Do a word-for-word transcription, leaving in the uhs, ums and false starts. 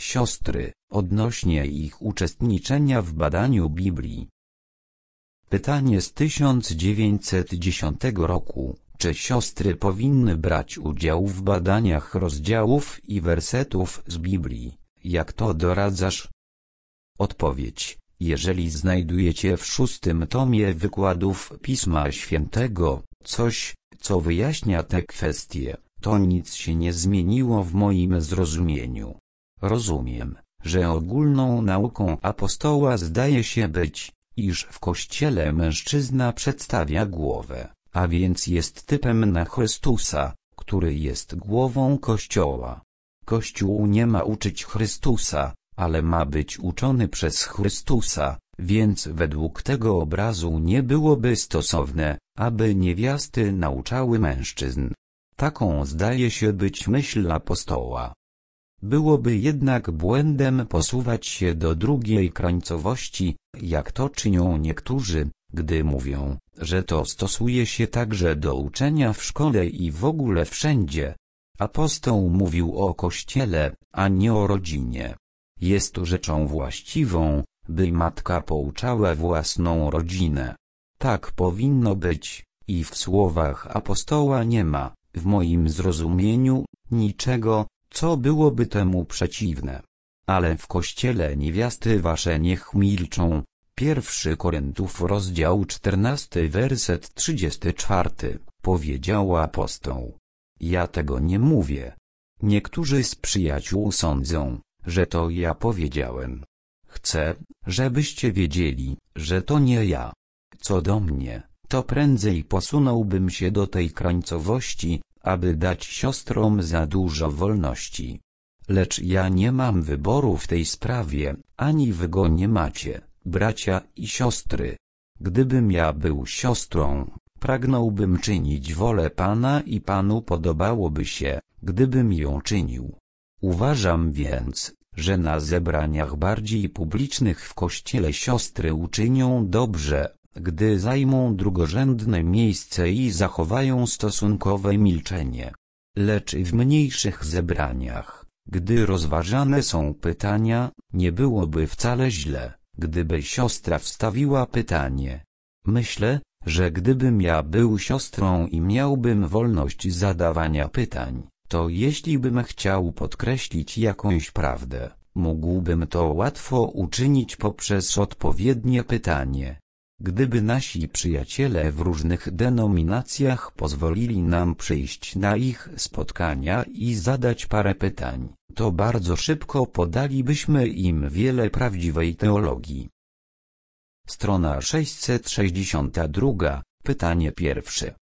siostry, odnośnie ich uczestniczenia w badaniu Biblii. Pytanie z tysiąc dziewięćset dziesiątego roku. Czy siostry powinny brać udział w badaniach rozdziałów i wersetów z Biblii? Jak to doradzasz? Odpowiedź. Jeżeli znajdujecie w szóstym tomie wykładów Pisma Świętego coś, co wyjaśnia te kwestie, to nic się nie zmieniło w moim zrozumieniu. Rozumiem, że ogólną nauką apostoła zdaje się być, iż w Kościele mężczyzna przedstawia głowę, a więc jest typem na Chrystusa, który jest głową Kościoła. Kościół nie ma uczyć Chrystusa, ale ma być uczony przez Chrystusa, więc według tego obrazu nie byłoby stosowne, aby niewiasty nauczały mężczyzn. Taką zdaje się być myśl apostoła. Byłoby jednak błędem posuwać się do drugiej krańcowości, jak to czynią niektórzy, gdy mówią, że to stosuje się także do uczenia w szkole i w ogóle wszędzie. Apostoł mówił o Kościele, a nie o rodzinie. Jest rzeczą właściwą, by matka pouczała własną rodzinę. Tak powinno być, i w słowach apostoła nie ma, w moim zrozumieniu, niczego, co byłoby temu przeciwne. Ale w Kościele niewiasty wasze niech milczą. Pierwszy Koryntiów rozdział czternasty werset trzydziesty czwarty, powiedział apostoł. Ja tego nie mówię. Niektórzy z przyjaciół sądzą, że to ja powiedziałem. Chcę, żebyście wiedzieli, że to nie ja. Co do mnie, to prędzej posunąłbym się do tej krańcowości, aby dać siostrom za dużo wolności. Lecz ja nie mam wyboru w tej sprawie, ani wy go nie macie, bracia i siostry. Gdybym ja był siostrą, pragnąłbym czynić wolę Pana i Panu podobałoby się, gdybym ją czynił. Uważam więc, że na zebraniach bardziej publicznych w Kościele siostry uczynią dobrze, gdy zajmą drugorzędne miejsce i zachowają stosunkowe milczenie. Lecz w mniejszych zebraniach, gdy rozważane są pytania, nie byłoby wcale źle, gdyby siostra wstawiła pytanie. Myślę, że gdybym ja był siostrą i miałbym wolność zadawania pytań, to jeśli bym chciał podkreślić jakąś prawdę, mógłbym to łatwo uczynić poprzez odpowiednie pytanie. Gdyby nasi przyjaciele w różnych denominacjach pozwolili nam przyjść na ich spotkania i zadać parę pytań, to bardzo szybko podalibyśmy im wiele prawdziwej teologii. Strona sześćset sześćdziesiąta druga, pytanie pierwsze.